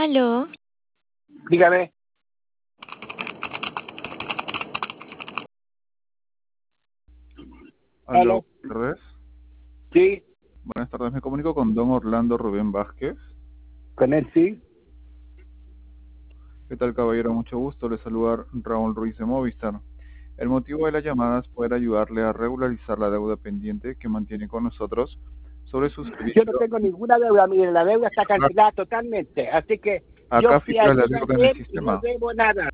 Aló, Dígame. Aló, Aló. buenas tardes. Sí, Buenas tardes, me comunico con don Orlando Rubén Vázquez. con él sí. ¿Qué tal, caballero? Mucho gusto, le saluda Raúl Ruiz de Movistar. El motivo de la llamada es poder ayudarle a regularizar la deuda pendiente que mantiene con nosotros sobre su Yo no servicio. tengo ninguna deuda, mire, la deuda está cancelada totalmente. Así que yo Acá fui figura la ayer deuda en el y no sistema. debo nada.